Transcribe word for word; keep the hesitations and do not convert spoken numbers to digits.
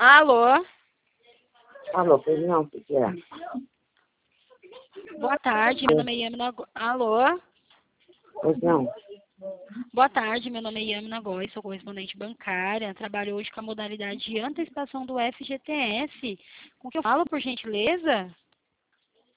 Alô? Alô, pois não, o que que é? Boa tarde, meu nome é Yamina Go... Alô? Pois não. Boa tarde, meu nome é Yamina Góes, sou correspondente bancária, trabalho hoje com a modalidade de antecipação do F G T S. Com que eu falo, por gentileza?